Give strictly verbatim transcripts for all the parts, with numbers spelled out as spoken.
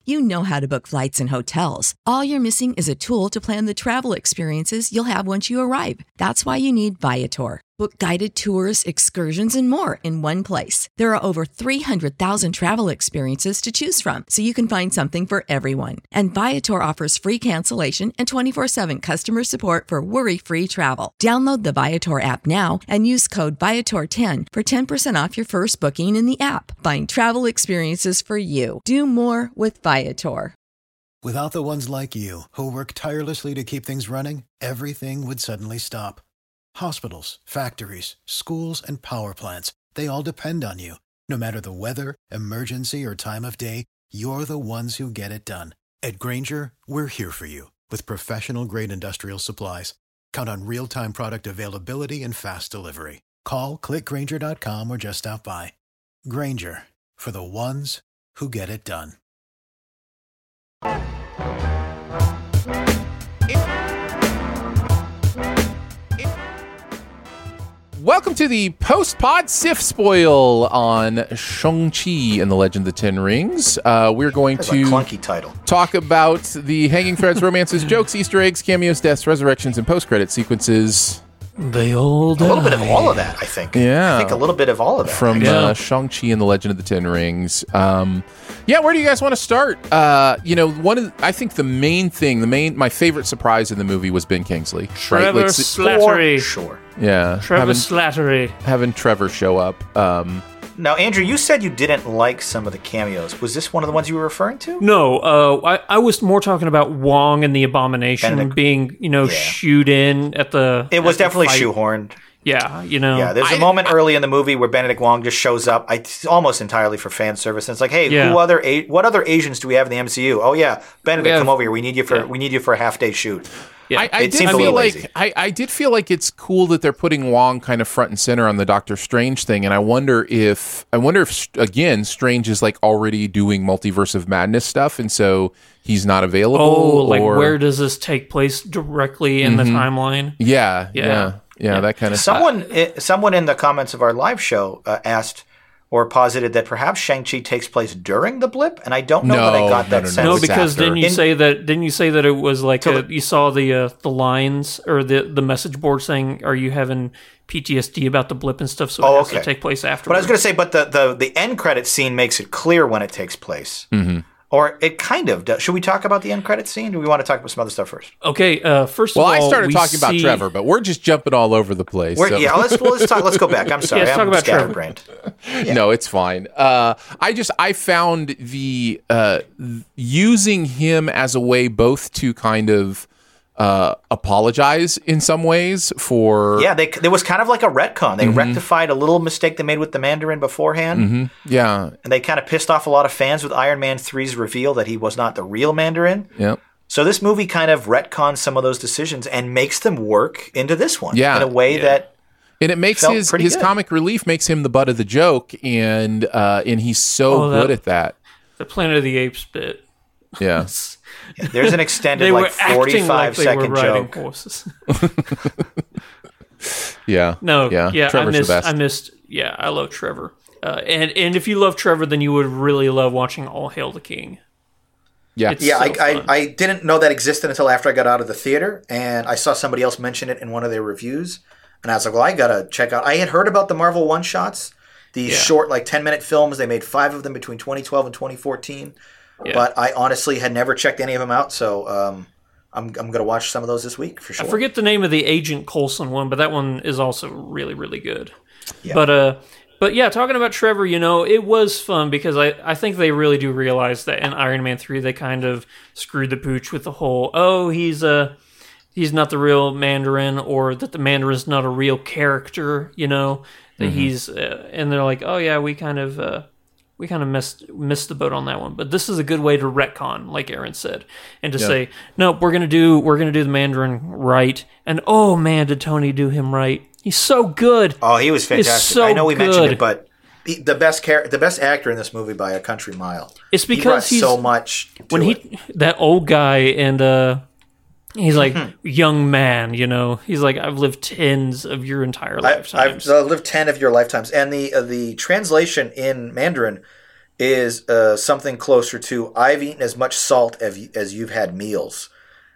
You know how to book flights and hotels. All you're missing is a tool to plan the travel experiences you'll have once you arrive. That's why you need Viator. Book guided tours, excursions, and more in one place. There are over three hundred thousand travel experiences to choose from, so you can find something for everyone. And Viator offers free cancellation and twenty-four seven customer support for worry-free travel. Download the Viator app now and use code Viator ten for ten percent off your first booking in the app. Find travel experiences for you. Do more with Viator. Without the ones like you, who work tirelessly to keep things running, everything would suddenly stop. Hospitals, factories, schools, and power plants, they all depend on you. No matter the weather, emergency, or time of day, you're the ones who get it done. At Grainger, we're here for you with professional-grade industrial supplies. Count on real-time product availability and fast delivery. Call, click Grainger dot com, or just stop by. Grainger, for the ones who get it done. Welcome to the post-pod Sif spoil on Shang-Chi and the Legend of the Ten Rings. Uh, we're going That's to a clunky title. Talk about the hanging threads, romances, jokes, Easter eggs, cameos, deaths, resurrections, and post-credit sequences. They all die. A little bit of all of that, I think. Yeah. I think a little bit of all of that. From yeah. uh, Shang-Chi and the Legend of the Ten Rings. Um, yeah, where do you guys want to start? Uh, you know, one of the, I think the main thing, the main, my favorite surprise in the movie was Ben Kingsley. Trevor right? like, Slattery. Sure. Yeah. Trevor having, Slattery. Having Trevor show up. Um, Now, Andrew, you said you didn't like some of the cameos. Was this one of the ones you were referring to? No, uh, I, I was more talking about Wong and the Abomination Benedict. being, you know, Yeah. shoot in at the. It was at the definitely fight. shoehorned. Yeah, you know. Yeah, there's a I- moment I- early in the movie where Benedict Wong just shows up, I, almost entirely for fan service. And it's like, hey, Yeah. who other A- what other Asians do we have in the M C U? Oh yeah, Benedict, have- come over here. We need you for yeah. we need you for a half day shoot. Yeah. I, I It did seems a feel little like lazy. I, I did feel like it's cool that they're putting Wong kind of front and center on the Doctor Strange thing, and I wonder if I wonder if again Strange is like already doing Multiverse of Madness stuff, and so he's not available. Oh, like or, where does this take place directly in Mm-hmm. the timeline? Yeah, yeah, Yeah. yeah, Yeah. that kind of Someone i- someone in the comments of our live show uh, asked or posited that perhaps Shang-Chi takes place during the blip, and I don't know that I No, got no, that no, no. sense. No, it's because after. didn't you In- say that? Didn't you say that it was like So a, the- you saw the uh, the lines or the the message board saying, "Are you having P T S D about the blip and stuff?" So it Oh, has okay. to take place after. But I was going to say, but the, the, the end credit scene makes it clear when it takes place. Mm-hmm. Or it kind of does. Should we talk about the end credit scene? Do we want to talk about some other stuff first? Okay, uh, first Well, of all, I started we talking about see- Trevor, but we're just jumping all over the place. We're, so- Yeah, let's well, let's talk. Let's go back. I'm sorry, let's I'm talk about Trevor. scatterbrained. No, it's fine. Uh, I just I found the uh, th- using him as a way both to kind of uh, apologize in some ways for Yeah, they, there was kind of like a retcon. They rectified a little mistake they made with the Mandarin beforehand, Mm-hmm. yeah, and they kind of pissed off a lot of fans with Iron Man three's reveal that he was not the real Mandarin. yeah. So this movie kind of retcons some of those decisions and makes them work into this one Yeah. in a way Yeah. that And it makes Felt his pretty his good. comic relief makes him the butt of the joke, and uh, and he's so Oh, that- good at that. the Planet of the Apes bit. Yeah, there's an extended They were like acting forty-five like they were second riding joke. horses. yeah. No, yeah. yeah, Trevor's I missed. the best. I missed. Yeah, I love Trevor. Uh, and and if you love Trevor, then you would really love watching All Hail the King. yeah, It's Yeah, so I, I, fun. I didn't know that existed until after I got out of the theater, and I saw somebody else mention it in one of their reviews, and I was like, well, I gotta check out. I had heard about the Marvel one shots, these Yeah. short, like ten minute films. They made five of them between twenty twelve and twenty fourteen, Yeah. but I honestly had never checked any of them out, so um, I'm I'm gonna watch some of those this week for sure. I forget the name of the Agent Coulson one, but that one is also really, really good. Yeah. But uh, but yeah, talking about Trevor, you know, it was fun because I, I think they really do realize that in Iron Man three they kind of screwed the pooch with the whole oh he's a he's not the real Mandarin, or that the Mandarin's not a real character, you know, that he's uh, and they're like, oh yeah, we kind of uh, we kind of missed missed the boat on that one. But this is a good way to retcon, like Aaron said, and to Yeah. say, no, we're gonna do we're gonna do the Mandarin right, and oh man, did Tony do him right? He's so good. Oh, he was fantastic. so I know we mentioned good. it, but he- the best char- the best actor in this movie by a country mile. It's he brought because he's so much to when it. he that old guy and uh he's like young man, you know, he's like, I've lived tens of your entire I, lifetimes. I've uh, lived ten of your lifetimes, and the uh, the translation in Mandarin is uh, something closer to I've eaten as much salt as, as you've had meals.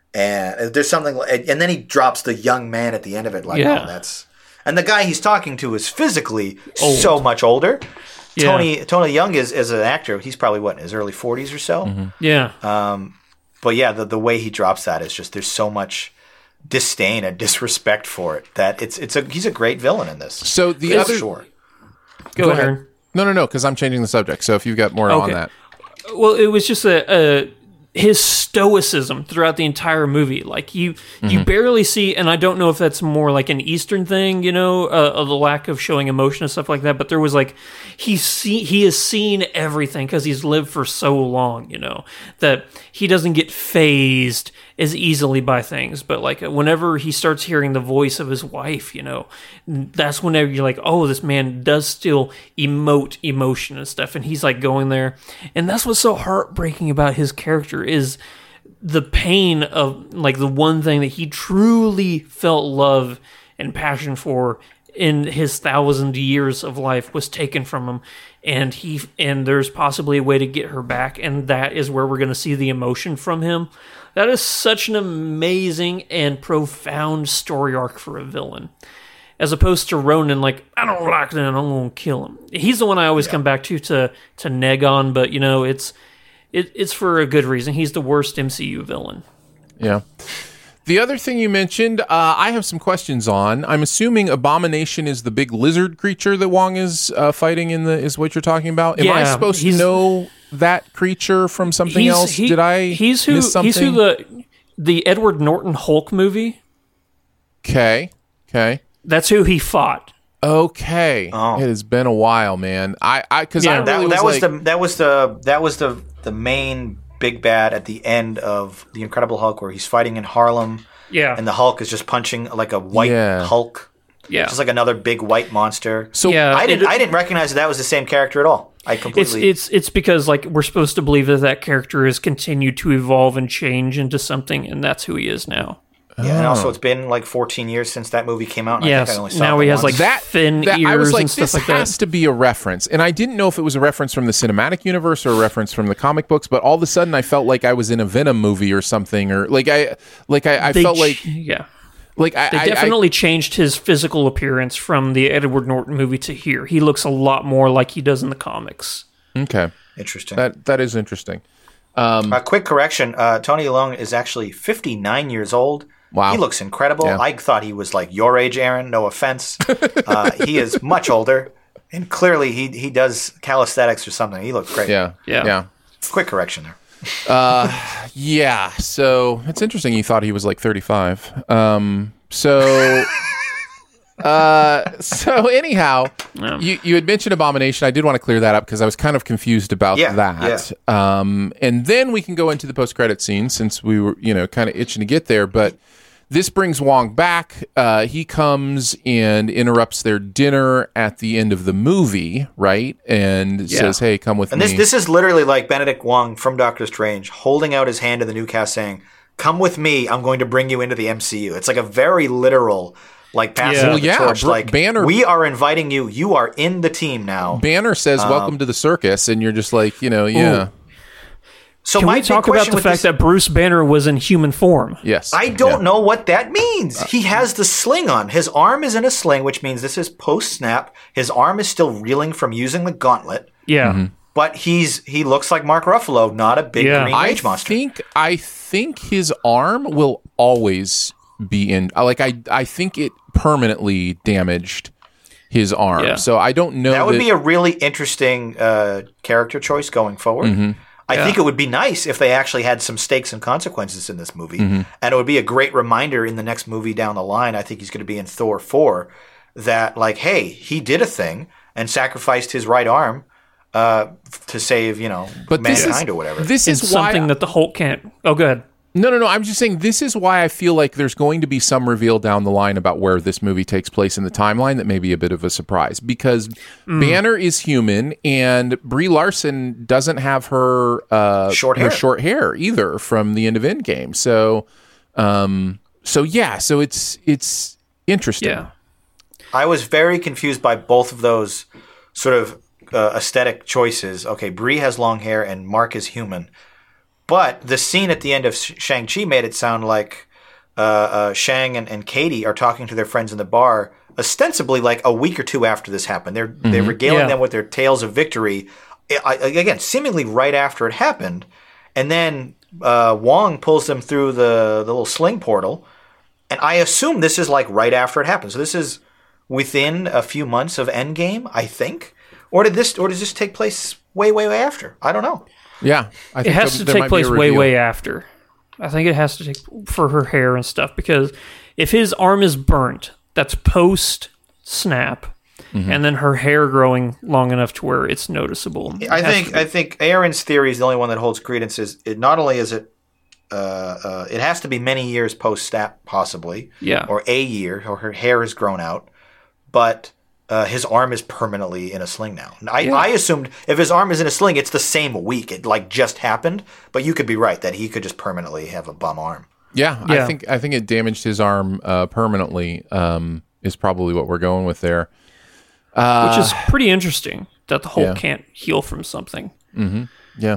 And there's something, and then he drops the young man at the end of it. Like, Yeah. oh, that's, and the guy he's talking to is physically Old. so much older. Yeah. Tony Tony Young is as an actor. He's probably what in his early forties or so. Yeah. Um, but yeah, the the way he drops that is just there's so much disdain and disrespect for it that it's it's a he's a great villain in this. So the For other sure. Go, Go ahead. ahead. No, no, no, because I'm changing the subject. So if you've got more on Okay. that. Well, it was just a, a his stoicism throughout the entire movie. Like you, you barely see, and I don't know if that's more like an Eastern thing, you know, uh, of the lack of showing emotion and stuff like that. But there was like he see he has seen everything because he's lived for so long, you know, that he doesn't get phased as easily by things. But like whenever he starts hearing the voice of his wife, you know, that's whenever you're like, oh, this man does still emote emotion and stuff, and he's like going there, and that's what's so heartbreaking about his character is the pain of like the one thing that he truly felt love and passion for in his thousand years of life was taken from him, and he and there's possibly a way to get her back, and that is where we're going to see the emotion from him. That is such an amazing and profound story arc for a villain, as opposed to Ronan. Like, I don't like that, I'm going to kill him. He's the one I always come back to to to neg on, but you know it's it, it's for a good reason. He's the worst M C U villain. Yeah. The other thing you mentioned, uh, I have some questions on. I'm assuming Abomination is the big lizard creature that Wong is uh, fighting in the is what you're talking about. Am I Yeah, supposed to he's- know that creature from something He's- else? he- Did I He's who. miss something? He's who the the Edward Norton Hulk movie. Okay. Okay. That's who he fought. Okay. Oh. It has been a while, man. I I because Yeah, I That, really that was, was, like, the that was the that was the the main big bad at the end of the Incredible Hulk, where he's fighting in Harlem, Yeah. and the Hulk is just punching like a white Yeah. Hulk, yeah. just like another big white monster. so yeah. I didn't it- I didn't recognize that that was the same character at all. I It's completely it's it's because like we're supposed to believe that that character has continued to evolve and change into something, and that's who he is now. yeah, and also it's been like fourteen years since that movie came out. And I Yes. think I only saw Now it he has once. like that, thin that ears I was like, and stuff this like that. has to be a reference, and I didn't know if it was a reference from the cinematic universe or a reference from the comic books. But all of a sudden, I felt like I was in a Venom movie or something, or like I like I, I They felt ch- like yeah. like I They I- I- definitely changed his physical appearance from the Edward Norton movie to here. He looks a lot more like he does in the comics. okay. Interesting. That that is interesting. A quick correction: uh, Tony Leung is actually fifty-nine years old. Wow. He looks incredible. Yeah. I thought he was like your age, Aaron. No offense. uh, he is much older, and clearly he he does calisthenics or something. He looks great. Yeah, Yeah. yeah, Quick correction there. yeah. So it's interesting. You thought he was like thirty-five. Um. So. Uh, so anyhow, Yeah. you, you had mentioned Abomination. I did want to clear that up because I was kind of confused about Yeah, that. Um, and then we can go into the post-credit scene since we were, you know, kind of itching to get there. But this brings Wong back. Uh, he comes and interrupts their dinner at the end of the movie, right? And says, "Hey, come with And me." this this is literally like Benedict Wong from Doctor Strange holding out his hand to the new cast, saying, "Come with me. I'm going to bring you into the M C U." It's like a very literal. Like passing Yeah. of Well, the yeah, torch, Br- like Banner- we are inviting you. You are in the team now. Banner says, Um, "Welcome to the circus," and you're just like, you know, yeah, So Can my we big talk about question the with fact this- that Bruce Banner was in human form? yes. I don't yeah. know what that means. He has the sling on. His arm is in a sling, which means this is post snap. His arm is still reeling from using the gauntlet, Yeah. Mm-hmm. but he's he looks like Mark Ruffalo, not a big Yeah. green I rage monster. think I think his arm will always be in. Like I I think it permanently damaged his arm. Yeah. So I don't know. that would be a really interesting uh, character choice going forward. Mm-hmm. I Yeah. think it would be nice if they actually had some stakes and consequences in this movie, Mm-hmm. and it would be a great reminder in the next movie down the line. I think he's going to be in Thor four. That like, hey, he did a thing and sacrificed his right arm uh, to save you know but this mankind is or whatever. This It's is why. something that the Hulk can't. Oh, go ahead. No, no, no. I'm just saying this is why I feel like there's going to be some reveal down the line about where this movie takes place in the timeline that may be a bit of a surprise because Mm. Banner is human and Brie Larson doesn't have her uh, Short her hair. short hair either from the end of Endgame. So, um, so yeah, so it's it's interesting. Yeah. I was very confused by both of those sort of uh, aesthetic choices. Okay, Brie has long hair and Mark is human. But the scene at the end of Shang-Chi made it sound like uh, uh, Shang and, and Katie are talking to their friends in the bar, ostensibly like a week or two after this happened. They're mm-hmm. they're regaling yeah. them with their tales of victory. I, again, seemingly right after it happened. And then uh, Wong pulls them through the, the little sling portal. And I assume this is like right after it happened. So this is within a few months of Endgame, I think. Or did this? Or does this take place way, way, way after? I don't know. Yeah, I think it has there, to there take place way, way after. I think it has to take for her hair and stuff, because if his arm is burnt, that's post snap. Mm-hmm. And then her hair growing long enough to where it's noticeable. It I think I think Aaron's theory is the only one that holds credence. Is it not only is it uh, uh, it has to be many years post snap, possibly, yeah, or a year, or her hair has grown out, but uh, his arm is permanently in a sling now. I, yeah. I assumed if his arm is in a sling, it's the same week. It like just happened, but you could be right that he could just permanently have a bum arm. Yeah, yeah. I think I think it damaged his arm uh, permanently. Um, is probably what we're going with there. Uh, Which is pretty interesting that the Hulk yeah. can't heal from something. Mm-hmm. Yeah.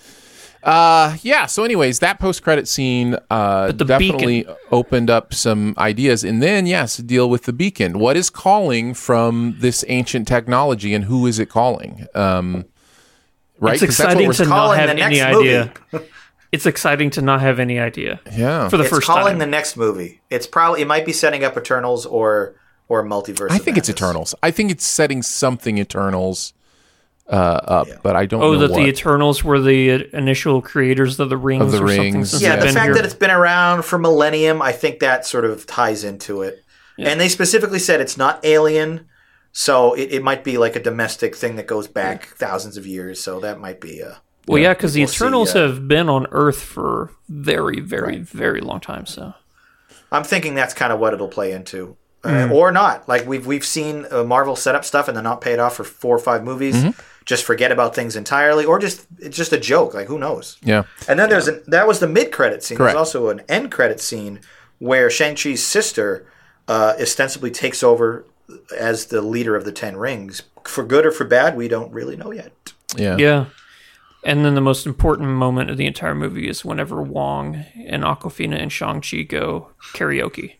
Uh, yeah. So, anyways, that post-credit scene uh, definitely beacon. opened up some ideas, and then yes, deal with the beacon. What is calling from this ancient technology, and who is it calling? Um, right. It's exciting to not have any idea. It's exciting to not have any idea. Yeah. For the it's first time. It's calling time. the next movie. It's probably it might be setting up Eternals or. Or multiverse. I think it's Eternals. I think it's setting something Eternals uh, up, yeah. but I don't oh, know that what. the Eternals were the initial creators of the rings of the or rings. something. Yeah, the been fact here. that it's been around for millennium, I think that sort of ties into it. Yeah. And they specifically said it's not alien, so it, it might be like a domestic thing that goes back yeah. thousands of years, so that might be a... Well, yeah, because yeah, the Eternals see, uh, have been on Earth for very, very, right. very long time, so... I'm thinking that's kind of what it'll play into. Uh, or not. Like we've we've seen uh, Marvel set up stuff and then not pay it off for four or five movies. Mm-hmm. Just forget about things entirely, or just it's just a joke. Like who knows? Yeah. And then there's an, that was the mid credit scene. Correct. There's also an end credit scene where Shang-Chi's sister uh, ostensibly takes over as the leader of the Ten Rings. For good or for bad, we don't really know yet. Yeah. Yeah. And then the most important moment of the entire movie is whenever Wong and Awkwafina and Shang-Chi go karaoke.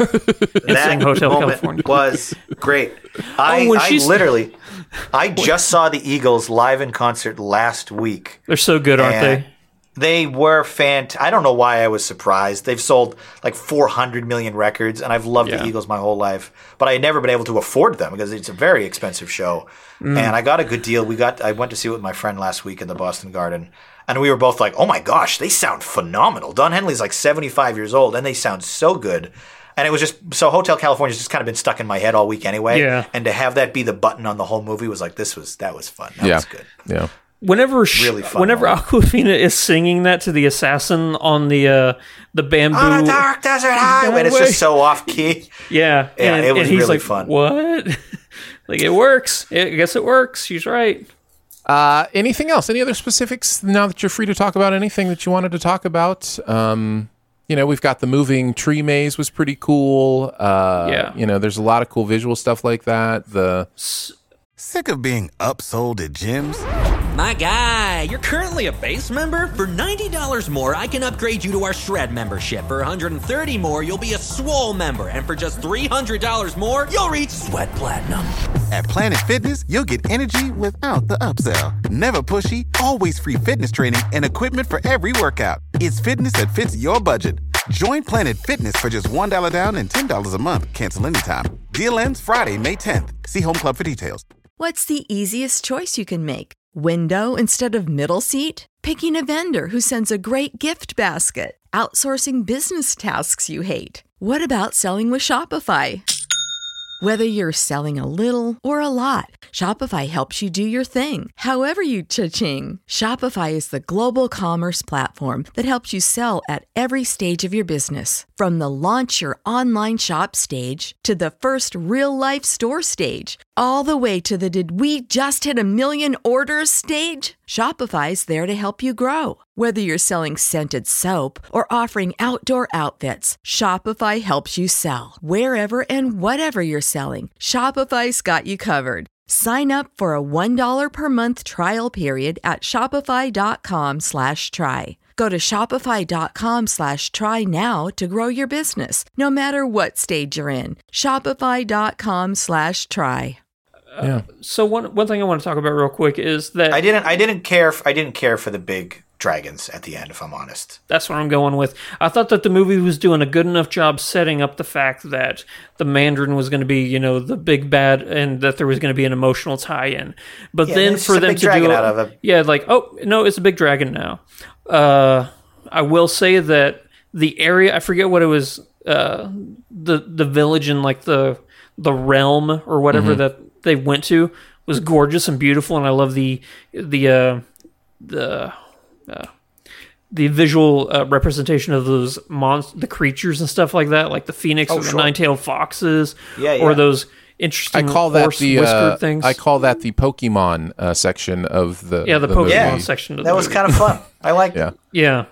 That Hotel moment California. was great. I, oh, I literally, I just saw the Eagles live in concert last week. They're so good, aren't they? They were fantastic. I don't know why I was surprised. They've sold like four hundred million records, and I've loved yeah. the Eagles my whole life. But I had never been able to afford them because it's a very expensive show. Mm. And I got a good deal. We got. I went to see it with my friend last week in the Boston Garden. And we were both like, oh my gosh, they sound phenomenal. Don Henley's like seventy-five years old, and they sound so good. And it was just, so Hotel California's just kind of been stuck in my head all week anyway. Yeah. And to have that be the button on the whole movie was like, this was, that was fun. That yeah. was good. Yeah. Whenever sh- really fun whenever moment. Awkwafina is singing that to the assassin on the uh, the bamboo on a dark desert highway, and it's just so off key. Yeah, yeah, and, it was and he's really like, fun. What? Like it works. I guess it works. She's right. Uh, anything else? Any other specifics now that you're free to talk about anything that you wanted to talk about? Um, you know, we've got the moving tree maze was pretty cool. Uh, yeah. You know, there's a lot of cool visual stuff like that. The Sick of being upsold at gyms? My guy, you're currently a base member? For ninety dollars more, I can upgrade you to our Shred membership. For one hundred thirty dollars more, you'll be a Swole member. And for just three hundred dollars more, you'll reach Sweat Platinum. At Planet Fitness, you'll get energy without the upsell. Never pushy, always free fitness training and equipment for every workout. It's fitness that fits your budget. Join Planet Fitness for just one dollar down and ten dollars a month. Cancel anytime. Deal ends Friday, May tenth. See Home Club for details. What's the easiest choice you can make? Window instead of middle seat? Picking a vendor who sends a great gift basket? Outsourcing business tasks you hate? What about selling with Shopify? Whether you're selling a little or a lot, Shopify helps you do your thing, however you cha-ching. Shopify is the global commerce platform that helps you sell at every stage of your business. From the launch your online shop stage to the first real-life store stage, all the way to the did we just hit a million orders stage. Shopify's there to help you grow. Whether you're selling scented soap or offering outdoor outfits, Shopify helps you sell. Wherever and whatever you're selling, Shopify's got you covered. Sign up for a one dollar per month trial period at shopify.com slash try. Go to shopify.com slash try now to grow your business, no matter what stage you're in. Shopify.com slash try. Yeah. So one one thing I want to talk about real quick is that I didn't I didn't care f- I didn't care for the big dragons at the end, if I'm honest. That's what I'm going with. I thought that the movie was doing a good enough job setting up the fact that the Mandarin was going to be, you know, the big bad, and that there was going to be an emotional tie-in. But Yeah, then it's for just a them big to dragon do, out of it. yeah, like, oh no, it's a big dragon now. Uh, I will say that the area, I forget what it was, uh, the the village in like the the realm or whatever Mm-hmm. that they went to was gorgeous and beautiful, and I love the the uh, the. Uh, the visual uh, representation of those monst- the creatures and stuff like that, like the phoenix Oh, or the sure. nine-tailed foxes, Yeah, or yeah. those I interesting call that horse the whiskered uh, things. I call that the Pokemon uh, section of the yeah, the, movie. Pokemon movie. section of the That was movie. kind of fun. I liked Yeah. it. Yeah.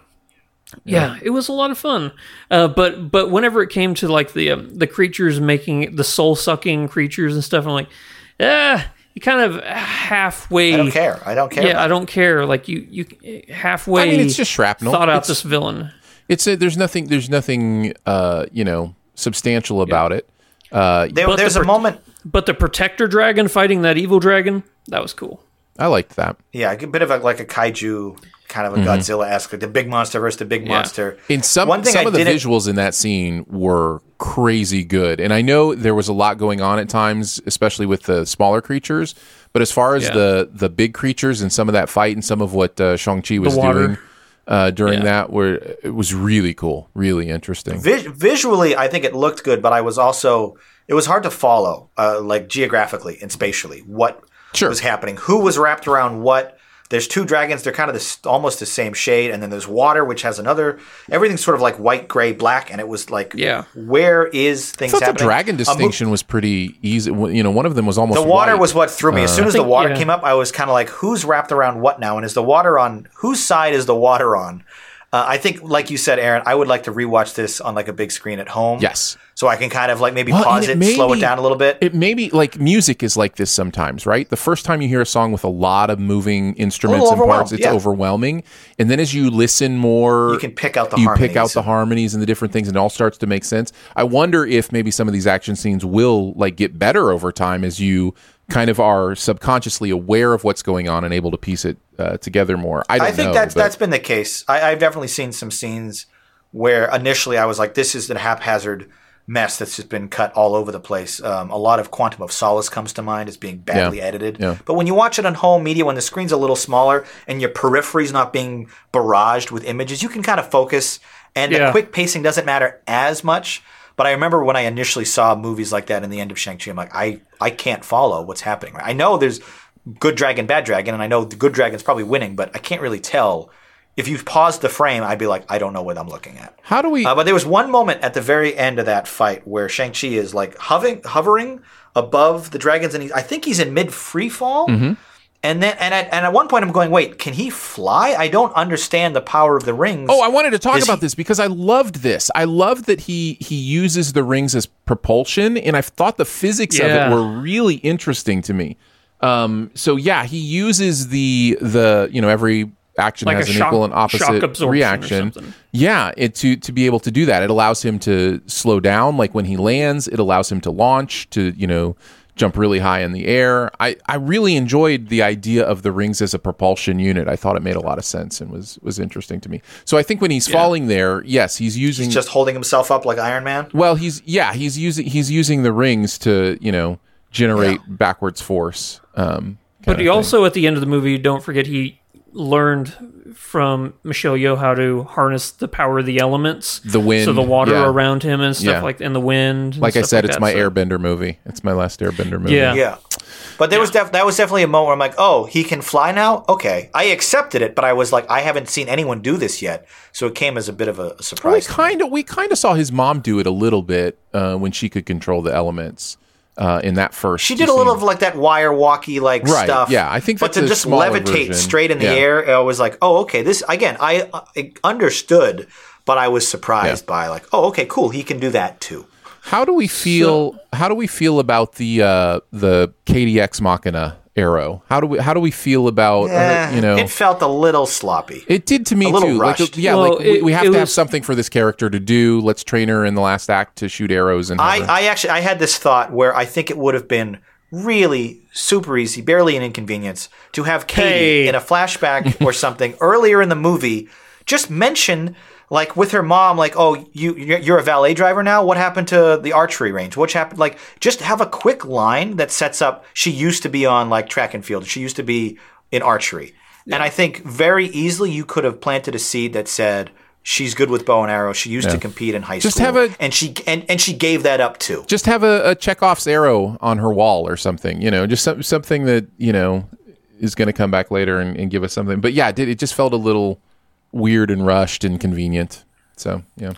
Yeah, it was a lot of fun. Uh, but but whenever it came to like the um, the creatures making the soul sucking creatures and stuff, I'm like, ah, you kind of halfway. I don't care. I don't care. Yeah, about I don't care. Like you you halfway. I mean, it's just shrapnel. Thought out It's- this villain. It's a, there's nothing there's nothing uh, you know substantial about it. Uh, it. There, But there's the a pro- moment. But the protector dragon fighting that evil dragon, that was cool. I liked that. Yeah, a bit of a, like a kaiju, kind of a Mm-hmm. Godzilla-esque, like the big monster versus the big Yeah. monster. In some One thing some I of the didn't- visuals in that scene were crazy good, and I know there was a lot going on at times, especially with the smaller creatures. But as far as Yeah. the the big creatures and some of that fight and some of what uh, Shang-Chi was water. doing uh, during Yeah. that, were it was really cool, really interesting. Vis- visually, I think it looked good, but I was also it was hard to follow, uh, like geographically and spatially, what Sure. was happening, who was wrapped around what. There's two dragons; they're kind of this, almost the same shade, and then there's water, which has another. Everything's sort of like white, gray, black, and it was like, Yeah. where is I things thought the happening? dragon A mo- distinction was pretty easy. You know, one of them was almost The water white. was what threw me. As soon as I think- the water yeah. came up, I was kind of like, who's wrapped around what now? And is the water on whose side is the water on? Uh, I think, like you said, Aaron, I would like to rewatch this on like a big screen at home. Yes. So I can kind of like maybe Well, pause and it, it may slow be- it down a little bit. It may be like music is like this sometimes, right? The first time you hear a song with a lot of moving instruments and overwhelmed, parts, it's yeah. overwhelming. And then as you listen more, You can pick out the you harmonies pick out the and- harmonies and the different things, and it all starts to make sense. I wonder if maybe some of these action scenes will like get better over time as you kind of are subconsciously aware of what's going on and able to piece it uh, together more. I don't I think know, that's but- that's been the case. I, I've definitely seen some scenes where initially I was like, this is the haphazard mess that's just been cut all over the place. Um, a lot of Quantum of Solace comes to mind as being badly Yeah. edited. Yeah. But when you watch it on home media, when the screen's a little smaller and your periphery's not being barraged with images, you can kind of focus, and Yeah. the quick pacing doesn't matter as much. But I remember when I initially saw movies like that in the end of Shang-Chi, I'm like, I, I can't follow what's happening. I know there's good dragon, bad dragon, and I know the good dragon's probably winning, but I can't really tell. If you paused the frame, I'd be like, I don't know what I'm looking at. How do we? Uh, but there was one moment at the very end of that fight where Shang-Chi is like hovering, hovering above the dragons, and he, I think he's in mid free fall. Mm-hmm. And then, and at, and at one point, I'm going, wait, can he fly? I don't understand the power of the rings. Oh, I wanted to talk Is about he- this because I loved this. I loved that he he uses the rings as propulsion, and I thought the physics of Yeah. it were really interesting to me. Um, so yeah, he uses the the you know every action Like has a an shock- equal and shock opposite absorption or reaction. something. Yeah, it to to be able to do that, it allows him to slow down. Like when he lands, it allows him to launch to you know. jump really high in the air. I, I really enjoyed the idea of the rings as a propulsion unit. I thought it made a lot of sense and was was interesting to me. So I think when he's falling there, yes, he's using He's just holding himself up like Iron Man. well, he's yeah, he's using he's using the rings to, you know, generate backwards force. Um But kinda he thing. also, at the end of the movie, don't forget he learned from Michelle Yeoh how to harness the power of the elements, The wind, so the water yeah. around him and stuff Yeah. like, and the wind. and like I stuff said, like it's that, my so- Airbender movie. It's my last Airbender movie. Yeah. Yeah. But there was def- that was definitely a moment where I'm like, oh, he can fly now? Okay. I accepted it, but I was like, I haven't seen anyone do this yet. So it came as a bit of a Well, we surprise. to me. kind of we kind of saw his mom do it a little bit uh, when she could control the elements uh, in that first. She did a little of like that wire walkie like Right, stuff. yeah, I think But that's to a just smaller levitate version. straight in the Yeah. air, I was like, oh, okay. This again, I, I understood, but I was surprised by like, oh, okay, cool. He can do that too. How do we feel? So, how do we feel about the uh, the Katie Ex Machina arrow? How do we how do we feel about yeah, uh, you know? It felt a little sloppy. It did to me a little too. Rushed. Like, yeah, well, like we, it, we have to was, have something for this character to do. Let's train her in the last act to shoot arrows. And I, I actually I had this thought where I think it would have been really super easy, barely an inconvenience, to have Katie hey. in a flashback or something earlier in the movie just mention. Like with her mom, like, oh, you you're a valet driver now. What happened to the archery range? What happened? Like, just have a quick line that sets up. She used to be on like track and field. She used to be in archery, yeah. And I think very easily you could have planted a seed that said she's good with bow and arrow. She used yeah. to compete in high just school, have a, and she and, and she gave that up too. Just have a, a Chekhov's arrow on her wall or something. You know, just some, something that you know is going to come back later and, and give us something. But yeah, it, did, it just felt a little weird and rushed and convenient. So, yeah.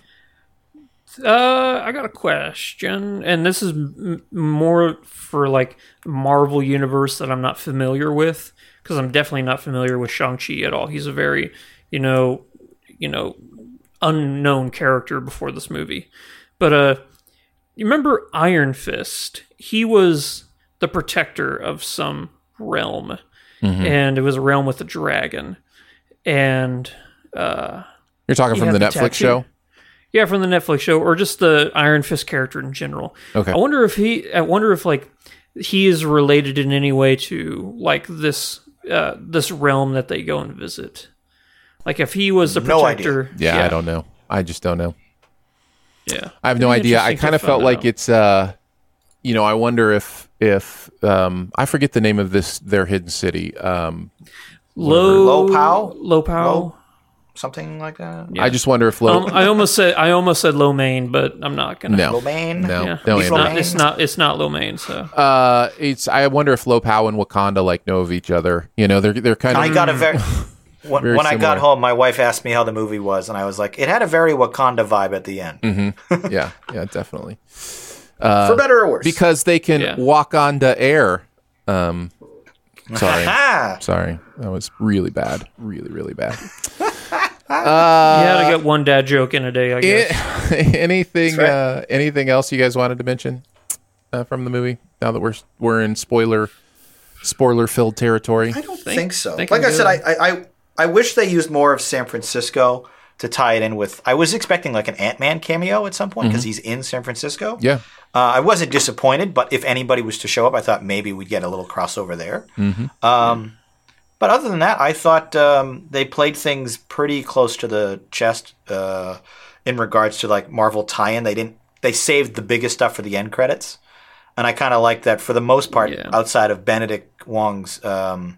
Uh, I got a question, and this is m- more for like Marvel universe that I'm not familiar with, because I'm definitely not familiar with Shang-Chi at all. He's a very, you know, you know, unknown character before this movie. But uh, you remember Iron Fist? He was the protector of some realm, mm-hmm. and it was a realm with a dragon, and uh. You're talking You from the have Netflix tattoo. show? Yeah, from the Netflix show, or just the Iron Fist character in general. Okay. I wonder if he. I wonder if like he is related in any way to like this uh, this realm that they go and visit. Like if he was the No protector. idea. Yeah, yeah, I don't know. I just don't know. Yeah, I have no It'd be idea. I interesting kind to of felt find like out. it's. Uh, you know, I wonder if if um, I forget the name of this their hidden city. Um, low Low Pow? low pow. Low- Something like that. Yeah. I just wonder if low. Um, I almost said I almost said lo mein, but I'm not gonna. no, Lomain? no, Yeah. no. it's Andrew. not. It's not. It's not lo mein. So Uh, it's. I wonder if Lo Pow and Wakanda like know of each other. You know, they're they're kind of. I got a very. When, Very when I got similar. home, my wife asked me how the movie was, and I was like, it had a very Wakanda vibe at the end. Mm-hmm. yeah, yeah, definitely. For better or worse. Because they can Yeah. walk on the air. Um, sorry, Ah, sorry, that was really bad, really, really bad. yeah, to get one dad joke in a day, I guess. It- anything, That's right. uh, anything else you guys wanted to mention uh, from the movie? Now that we're we're in spoiler spoiler filled territory. I don't Think- think, so. think like I'm I said, good. I, I I wish they used more of San Francisco to tie it in with. I was expecting like an Ant-Man cameo at some point because he's in San Francisco. Yeah, Uh, I wasn't disappointed, but if anybody was to show up, I thought maybe we'd get a little crossover there. Um, but other than that, I thought um, they played things pretty close to the chest uh, in regards to like Marvel tie-in. They didn't. They saved the biggest stuff for the end credits, and I kind of like that. For the most part, Yeah. outside of Benedict Wong's um,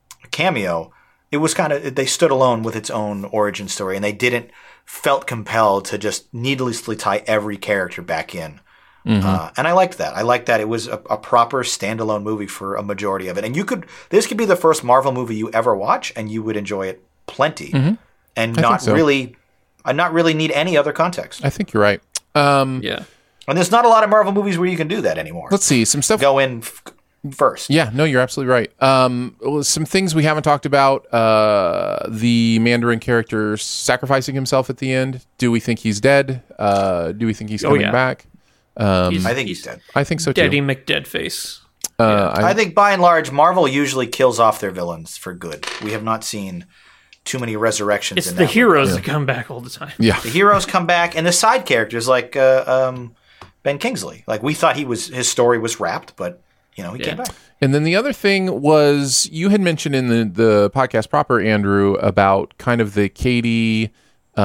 cameo, it was kind of they stood alone with its own origin story, and they didn't felt compelled to just needlessly tie every character back in. Uh, and I liked that. I liked that it was a, a proper standalone movie for a majority of it. And you could, this could be the first Marvel movie you ever watch, and you would enjoy it plenty, and not so. really, uh, not really need any other context. I think you're right. Um, Yeah. And there's not a lot of Marvel movies where you can do that anymore. let's see some stuff. Go in f- first. Yeah, no, you're absolutely right. Um, well, some things we haven't talked about. Uh, the Mandarin character sacrificing himself at the end. Do we think he's dead? Uh, do we think he's Oh, coming yeah. back? He's, I think he's dead. I think so too. Daddy McDeadface. Uh, I, I think by and large, Marvel usually kills off their villains for good. We have not seen too many resurrections. It's in the that heroes that come back all the time. yeah, The heroes come back, and the side characters like uh, um, Ben Kingsley. Like we thought he was his story was wrapped, but you know he Yeah. came back. and then the other thing was you had mentioned in the the podcast proper, Andrew, about kind of the Katie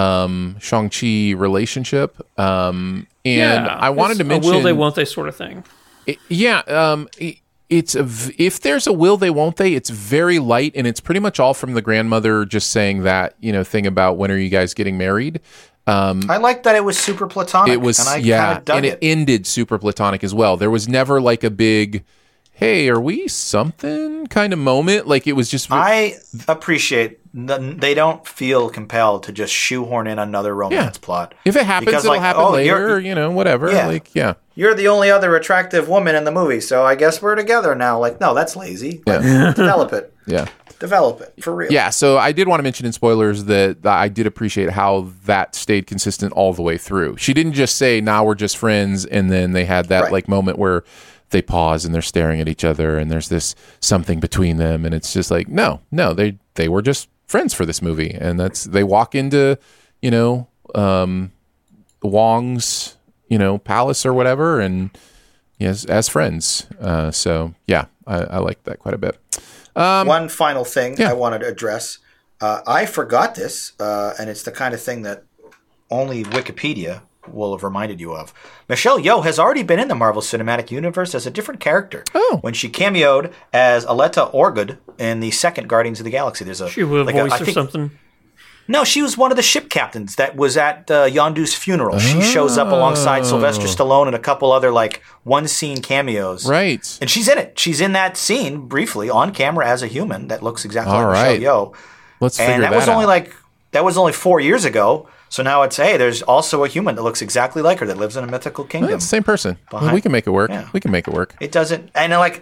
um, Shang-Chi relationship. Um, and yeah, I wanted it's to a mention, will they, won't they sort of thing. It- yeah, um, it- it's a v- if there's a will they won't they, it's very light, and it's pretty much all from the grandmother just saying that you know thing about when are you guys getting married. Um, I like that it was super platonic. it was and I yeah, kinda dug and it, it. ended super platonic as well. There was never like a big, hey, are we something kind of moment. Like it was just I appreciate that they don't feel compelled to just shoehorn in another romance Yeah. plot. if it happens, because, it'll like, happen oh, later. you're- You know, whatever. Yeah. Like yeah, You're the only other attractive woman in the movie, so I guess we're together now. Like, no, that's lazy. Like, develop it. Yeah. Develop it for real. Yeah, so I did want to mention in spoilers that, that I did appreciate how that stayed consistent all the way through. She didn't just say, now we're just friends, and then they had that Right. like moment where they pause and they're staring at each other and there's this something between them, and it's just like, no, no, they they were just friends for this movie. And that's they walk into, you know, um, Wong's, you know, palace or whatever, and yes, as friends. Uh, so yeah, I, I like that quite a bit. Um, One final thing yeah. I wanted to address. Uh, I forgot this, uh, and it's the kind of thing that only Wikipedia will have reminded you of. Michelle Yeoh has already been in the Marvel Cinematic Universe as a different character. Oh. When she cameoed as Aleta Orgud in the second Guardians of the Galaxy. There's a She would like voice a, I or think- something. No, she was one of the ship captains that was at uh, Yondu's funeral. She shows up alongside Sylvester Stallone and a couple other like one scene cameos. right. And she's in it. She's in that scene briefly on camera as a human that looks exactly All like right. Michelle Yeoh. Let's figure And that that was only out. like that was only four years ago. So now it's hey, there's also a human that looks exactly like her that lives in a mythical kingdom. It's the same person. Behind- we can make it work. Yeah. We can make it work. It doesn't, and like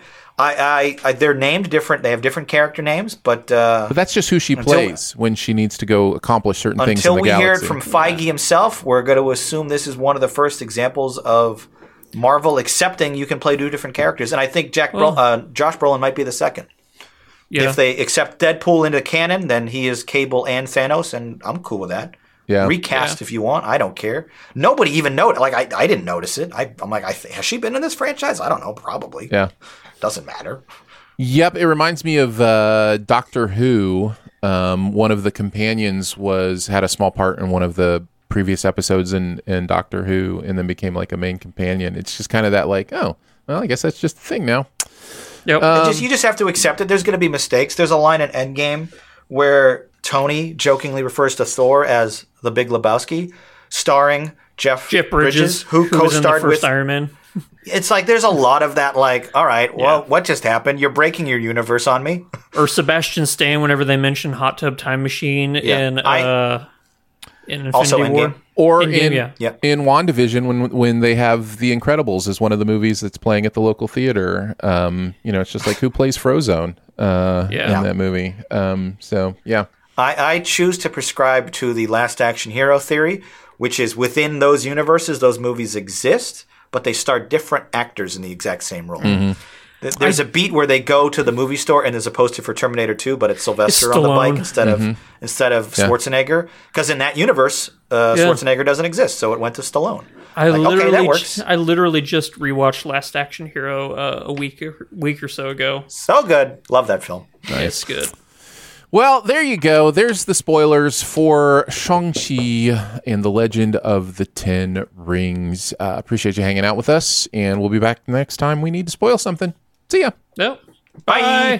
I, I, I, they're named different. They have different character names, but, uh, But that's just who she Until- plays when she needs to go accomplish certain things until in the we galaxy. hear it from Feige himself, we're going to assume this is one of the first examples of Marvel accepting you can play two different characters. And I think Jack, Bro- uh, Josh Brolin might be the second. Yeah. If they accept Deadpool into canon, then he is Cable and Thanos, and I'm cool with that. Yeah. Recast Yeah. if you want. I don't care. Nobody even noticed. Like I, I didn't notice it. I, I'm like, I th- has she been in this franchise? I don't know. Probably. Yeah. Doesn't matter. Yep, it reminds me of uh, Doctor Who. Um, one of the companions was had a small part in one of the previous episodes in, in Doctor Who, and then became like a main companion. It's just kind of that like, oh, well, I guess that's just the thing now. Yep. Uh, It just, you just have to accept it. There's going to be mistakes. There's a line in Endgame where Tony jokingly refers to Thor as the Big Lebowski, starring Jeff, Jeff Bridges, who, was in the co-starred first with. Iron Man. It's like there's a lot of that. Like, all right, well, Yeah. what just happened? You're breaking your universe on me. Or Sebastian Stan whenever they mention Hot Tub Time Machine Yeah. in I- uh in Infinity Also War. Endgame. Or Endgame, in yeah. Yeah. in WandaVision when when they have The Incredibles as one of the movies that's playing at the local theater. Um, you know, it's just like who plays Frozone uh, Yeah. in that movie. Um, so yeah. I, I choose to prescribe to the Last Action Hero theory, which is within those universes, those movies exist, but they star different actors in the exact same role. Th- There's a beat where they go to the movie store and there's a poster for Terminator two, but it's Sylvester It's on the bike Stallone. instead of instead of Yeah. Schwarzenegger. Because in that universe, uh, Yeah. Schwarzenegger doesn't exist, so it went to Stallone. I Like, okay, literally, that works. I literally just rewatched Last Action Hero uh, a week or, week or so ago. So good. Love that film. It's good. Well, there you go. There's the spoilers for Shang-Chi and the Legend of the Ten Rings. Uh, appreciate you hanging out with us, and we'll be back next time we need to spoil something. See ya. Nope. Bye. Bye.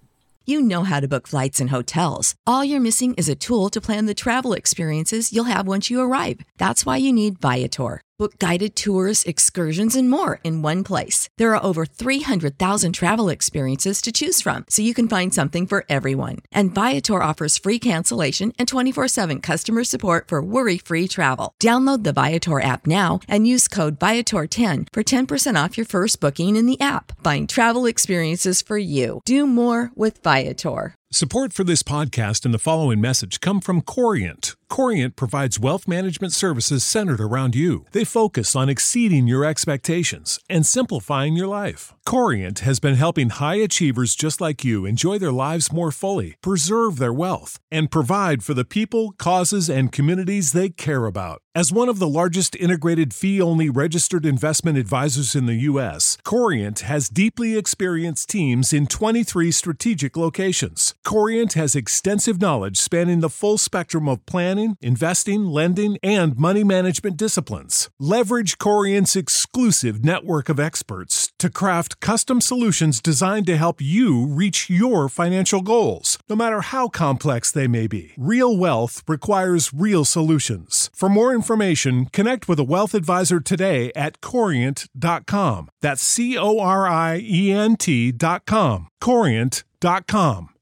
You know how to book flights and hotels. All you're missing is a tool to plan the travel experiences you'll have once you arrive. That's why you need Viator. Book guided tours, excursions, and more in one place. There are over three hundred thousand travel experiences to choose from, so you can find something for everyone. And Viator offers free cancellation and twenty-four seven customer support for worry-free travel. Download the Viator app now and use code Viator ten for ten percent off your first booking in the app. Find travel experiences for you. Do more with Viator. Support for this podcast and the following message come from Corient. Corient provides wealth management services centered around you. They focus on exceeding your expectations and simplifying your life. Corient has been helping high achievers just like you enjoy their lives more fully, preserve their wealth, and provide for the people, causes, and communities they care about. As one of the largest integrated fee-only registered investment advisors in the U S, Corient has deeply experienced teams in twenty-three strategic locations. Corient has extensive knowledge spanning the full spectrum of planning, investing, lending, and money management disciplines. Leverage Corient's exclusive network of experts to craft custom solutions designed to help you reach your financial goals, no matter how complex they may be. Real wealth requires real solutions. For more information, connect with a wealth advisor today at corient dot com. That's C O R I E N T dot com. corient dot com.